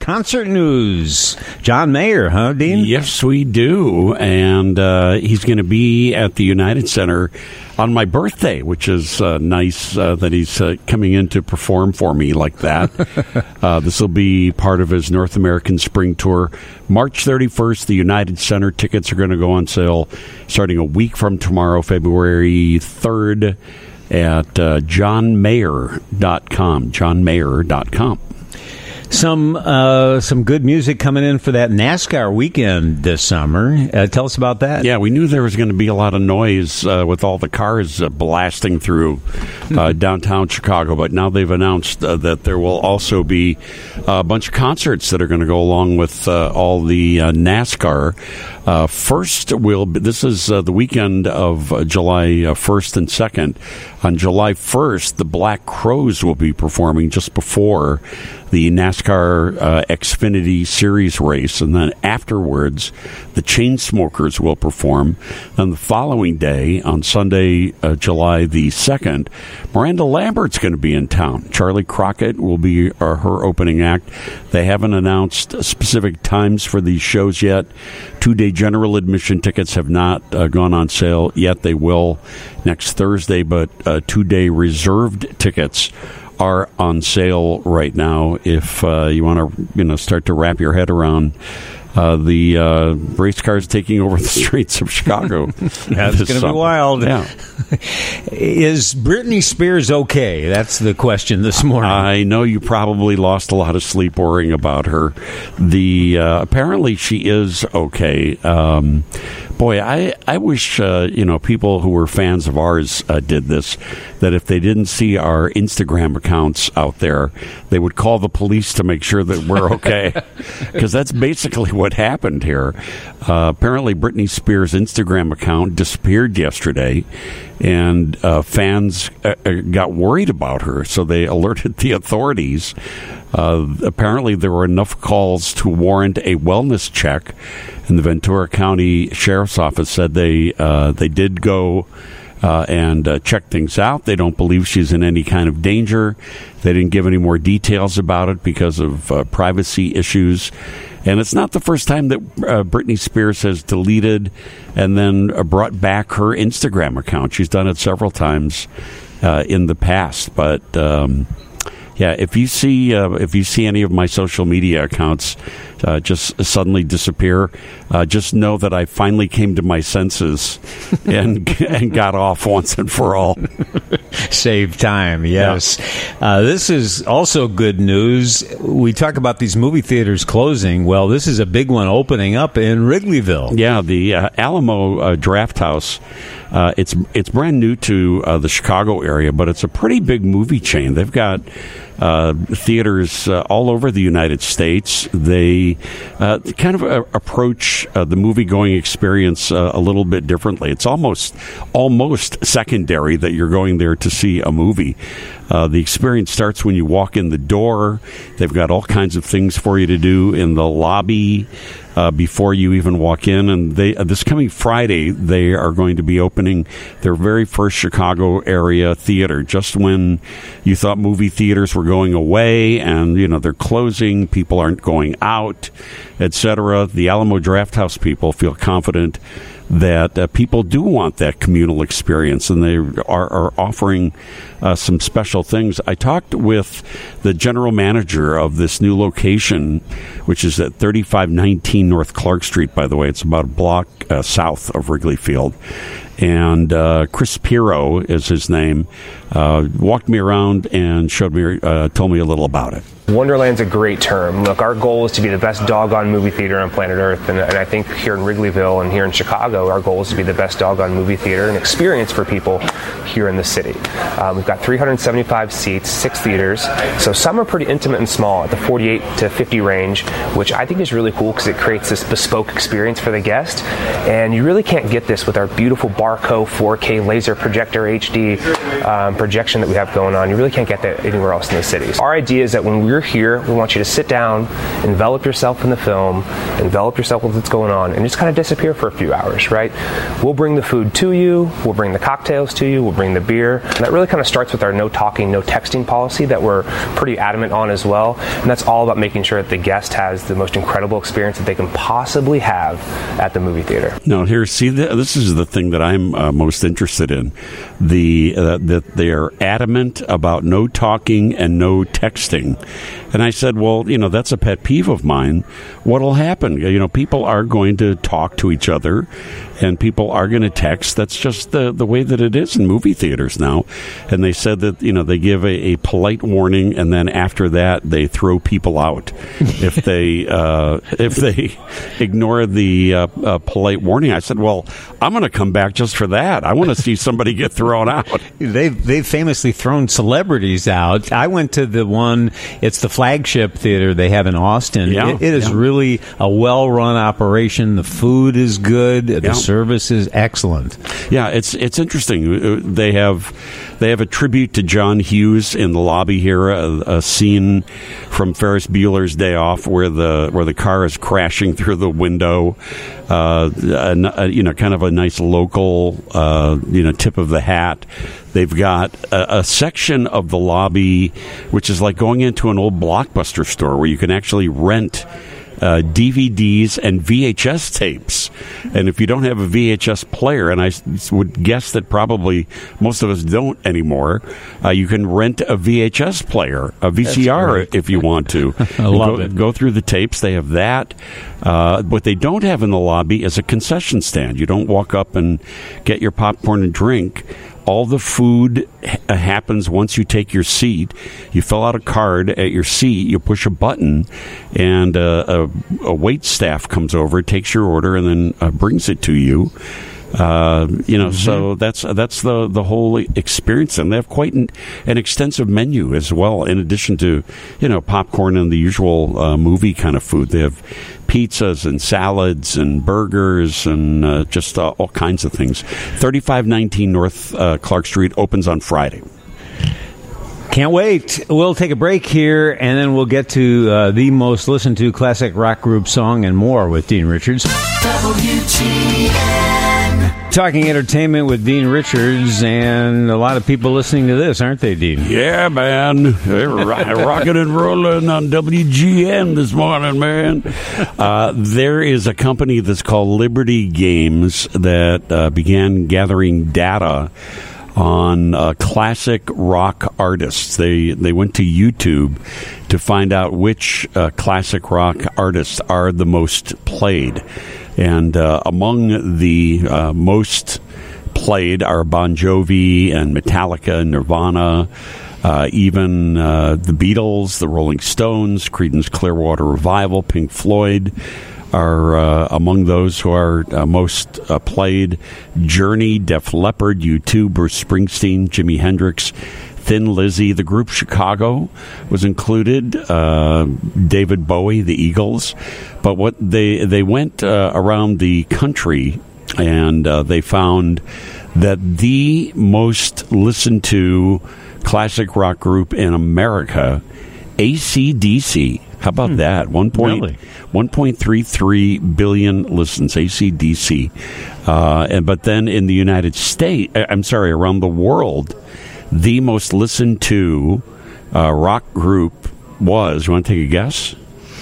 concert news. John Mayer, huh, Dean? Yes, we do. And he's going to be at the United Center on my birthday, which is nice that he's coming in to perform for me like that. This will be part of his North American Spring Tour. March 31st, the United Center tickets are going to go on sale starting a week from tomorrow, February 3rd, at johnmayer.com. johnmayer.com. Some good music coming in for that NASCAR weekend this summer. Tell us about that. Yeah, we knew there was going to be a lot of noise with all the cars blasting through downtown Chicago, but now they've announced that there will also be a bunch of concerts that are going to go along with all the NASCAR. This is the weekend of July 1st and 2nd. On July 1st, the Black Crowes will be performing just before the NASCAR Xfinity Series race, and then afterwards, the Chainsmokers will perform. Then the following day, on Sunday, July the 2nd, Miranda Lambert's going to be in town. Charlie Crockett will be her opening act. They haven't announced specific times for these shows yet. 2-day general admission tickets have not gone on sale yet. They will next Thursday, but 2-day reserved tickets are on sale right now if you want to start to wrap your head around the race cars taking over the streets of Chicago. That's going to be wild. Yeah. Is Britney Spears okay? That's the question this morning. I know you probably lost a lot of sleep worrying about her. Apparently she is okay. Boy, I wish people who were fans of ours did this, that if they didn't see our Instagram accounts out there, they would call the police to make sure that we're okay. Because that's basically what happened here. Apparently Britney Spears' Instagram account disappeared yesterday, and fans got worried about her, so they alerted the authorities. Apparently there were enough calls to warrant a wellness check, and the Ventura County Sheriff's Office said they did go and check things out. They don't believe she's in any kind of danger. They didn't give any more details about it because of privacy issues. And it's not the first time that Britney Spears has deleted and then brought back her Instagram account. She's done it several times in the past. But yeah, if you see any of my social media accounts just suddenly disappear, just know that I finally came to my senses and got off once and for all. Save time, yes. Yeah. This is also good news. We talk about these movie theaters closing. Well, this is a big one opening up in Wrigleyville. Yeah, the Alamo Draft House. It's brand new to the Chicago area, but it's a pretty big movie chain. They've got theaters all over the United States. They kind of approach the movie-going experience a little bit differently. It's almost secondary that you're going there to see a movie. The experience starts when you walk in the door. They've got all kinds of things for you to do in the lobby before you even walk in. And this coming Friday, they are going to be opening their very first Chicago area theater. Just when you thought movie theaters were going away and, they're closing, people aren't going out, etc., the Alamo Drafthouse people feel confident that people do want that communal experience, and they are offering some special things. I talked with the general manager of this new location, which is at 3519 North Clark Street, by the way. It's about a block south of Wrigley Field. And Chris Pirro is his name. Walked me around and told me a little about it. Wonderland's a great term. Look, our goal is to be the best doggone movie theater on planet Earth, and I think here in Wrigleyville and here in Chicago, our goal is to be the best doggone movie theater and experience for people here in the city. We've got 375 seats, 6 theaters, so some are pretty intimate and small at the 48 to 50 range, which I think is really cool because it creates this bespoke experience for the guest, and you really can't get this with our beautiful Barco 4K laser projector HD projection that we have going on. You really can't get that anywhere else in the city. Our idea is that when we're we're here. We want you to sit down, envelop yourself in the film, envelop yourself with what's going on, and just kind of disappear for a few hours, right? We'll bring the food to you. We'll bring the cocktails to you. We'll bring the beer. And that really kind of starts with our no talking, no texting policy that we're pretty adamant on as well. And that's all about making sure that the guest has the most incredible experience that they can possibly have at the movie theater. Now, here, see, this is the thing that I'm most interested in. That they are adamant about no talking and no texting. And I said, well, that's a pet peeve of mine. What'll happen? People are going to talk to each other, and people are going to text. That's just the way that it is in movie theaters now. And they said that, they give a polite warning, and then after that, they throw people out if they ignore the polite warning. I said, well, I'm going to come back just for that. I want to see somebody get thrown out. They've famously thrown celebrities out. I went to the one, it's the flagship theater they have in Austin. Yeah, it is really a well-run operation. The food is good. The service is excellent. Yeah, it's interesting. They have a tribute to John Hughes in the lobby here, a scene from Ferris Bueller's Day Off where the car is crashing through the window. Kind of a nice local, tip of the hat. They've got a section of the lobby which is like going into an old Blockbuster store where you can actually rent DVDs and VHS tapes. And if you don't have a VHS player, and I would guess that probably most of us don't anymore, you can rent a VHS player, a VCR, if you want to. I love it. Go through the tapes. They have that. What they don't have in the lobby is a concession stand. You don't walk up and get your popcorn and drink. All the food happens once you take your seat. You fill out a card at your seat, you push a button, and a wait staff comes over, takes your order, and then brings it to you. So that's the whole experience. And they have quite an extensive menu as well, in addition to, popcorn and the usual movie kind of food. They have pizzas and salads and burgers and just all kinds of things. 3519 North Clark Street opens on Friday. Can't wait. We'll take a break here, and then we'll get to the most listened to classic rock group song and more with Dean Richards. WGN. Talking entertainment with Dean Richards, and a lot of people listening to this, aren't they, Dean? Yeah, man. They're rocking and rolling on WGN this morning, man. There is a company that's called Liberty Games that began gathering data on classic rock artists. They went to YouTube to find out which classic rock artists are the most played. And among the most played are Bon Jovi and Metallica and Nirvana, even the Beatles, the Rolling Stones, Creedence Clearwater Revival, Pink Floyd are among those who are most played. Journey, Def Leppard, U2, Bruce Springsteen, Jimi Hendrix, Thin Lizzy, the group Chicago was included, David Bowie, the Eagles. But what they went around the country, and they found that the most listened to classic rock group in America, AC/DC. How about that? 1.33 billion listens, AC/DC. But then in the United States, around the world, the most listened to rock group was, you want to take a guess?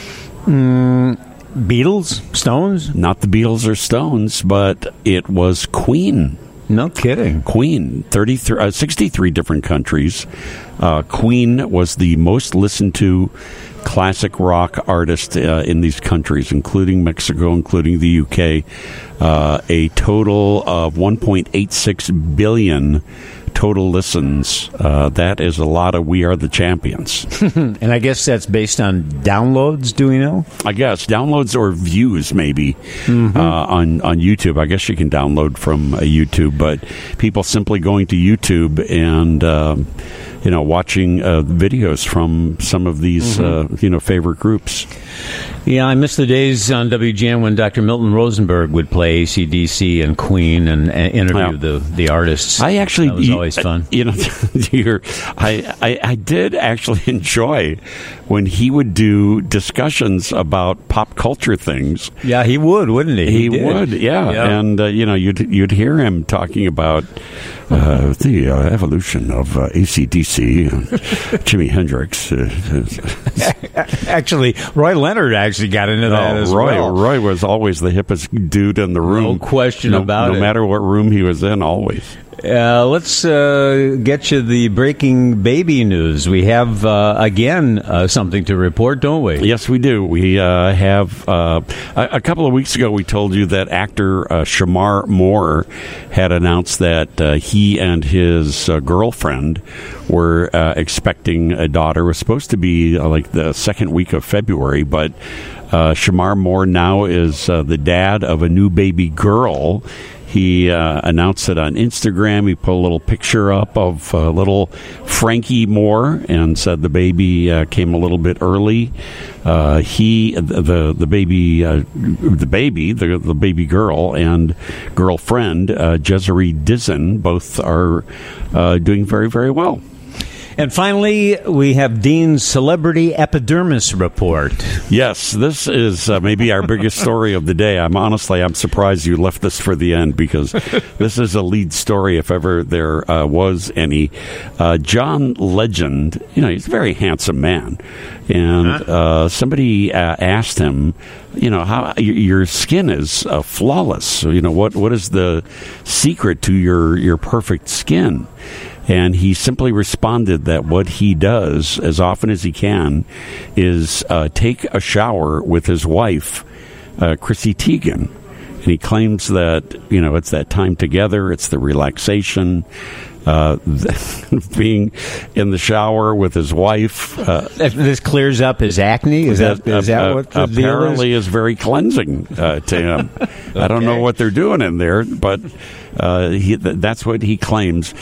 Beatles? Stones? Not the Beatles or Stones, but it was Queen. No kidding. Queen, 63 different countries. Queen was the most listened to classic rock artist in these countries, including Mexico, including the UK. A total of 1.86 billion total listens. That is a lot of We Are the Champions. And I guess that's based on downloads, do we know? I guess. Downloads or views, maybe, on YouTube. I guess you can download from YouTube, but people simply going to YouTube and watching videos from some of these, favorite groups. Yeah, I miss the days on WGN when Dr. Milton Rosenberg would play AC/DC and Queen and interview the artists. I actually, that was always fun. I did actually enjoy when he would do discussions about pop culture things. Yeah, he would, wouldn't he? He would, yeah. And you'd hear him talking about the evolution of AC/DC and Jimi Hendrix. Actually, Roy Leonard actually got into that as well. Roy was always the hippest dude in the room. No question about it. No matter what room he was in, always. Let's get you the breaking baby news. We have, again, something to report, don't we? Yes, we do. We have, a couple of weeks ago, we told you that actor Shamar Moore had announced that he and his girlfriend were expecting a daughter. It was supposed to be like the second week of February, but Shamar Moore now is the dad of a new baby girl. He announced it on Instagram. He put a little picture up of little Frankie Moore and said the baby came a little bit early. The baby girl and girlfriend, Jessery Dizzen, both are doing very, very well. And finally, we have Dean's Celebrity Epidermis Report. Yes, this is maybe our biggest story of the day. I'm surprised you left this for the end, because this is a lead story if ever there was any. John Legend, he's a very handsome man. And somebody asked him, how your skin is flawless. So, what is the secret to your perfect skin? And he simply responded that what he does as often as he can is take a shower with his wife, Chrissy Teigen. And he claims that, it's that time together, it's the relaxation, being in the shower with his wife. This clears up his acne? Is that what the apparently deal is very cleansing to him. Okay. I don't know what they're doing in there, but that's what he claims.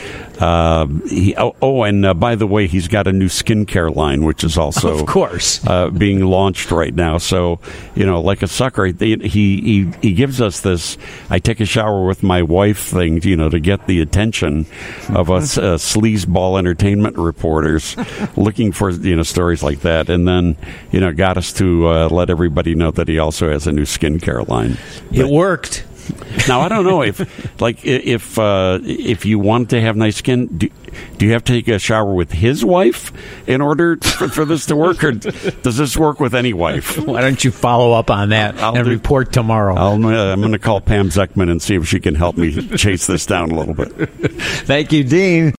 And by the way, he's got a new skincare line, which is also, of course, being launched right now. So, like a sucker, he gives us this "I take a shower with my wife" thing, to get the attention of us sleazeball entertainment reporters looking for stories like that, and then got us to let everybody know that he also has a new skincare line. It worked. Now, I don't know if you want to have nice skin, do you have to take a shower with his wife in order for this to work, or does this work with any wife? Why don't you follow up on that and report tomorrow? I'm going to call Pam Zeckman and see if she can help me chase this down a little bit. Thank you, Dean.